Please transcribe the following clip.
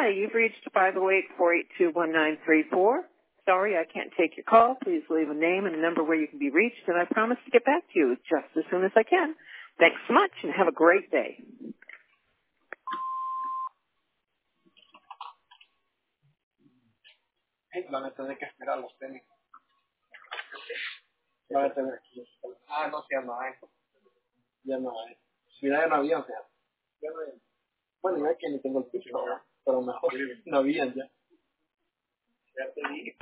Hi, you've reached 508-482-1934. Sorry, I can't take your call. Please leave a name and a number where you can be reached, and I promise to get back to you just as soon as I can. Thanks so much, and have a great day. Van a tener que esperar los tenis. Van a tener que... Ah, no, ya no hay. Ya no hay. Si ya no había, o sea. Ya no hay. Bueno, ya que ni tengo el piso, pero mejor no habían ya. Ya te dije.